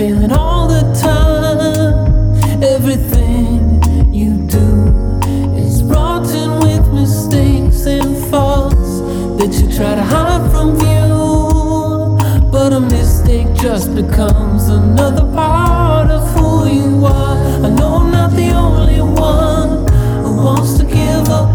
feel it all the time. Everything you do is rotten with mistakes and faults that you try to hide from view. But a mistake just becomes another part of who you are. I know I'm not the only one who wants to give up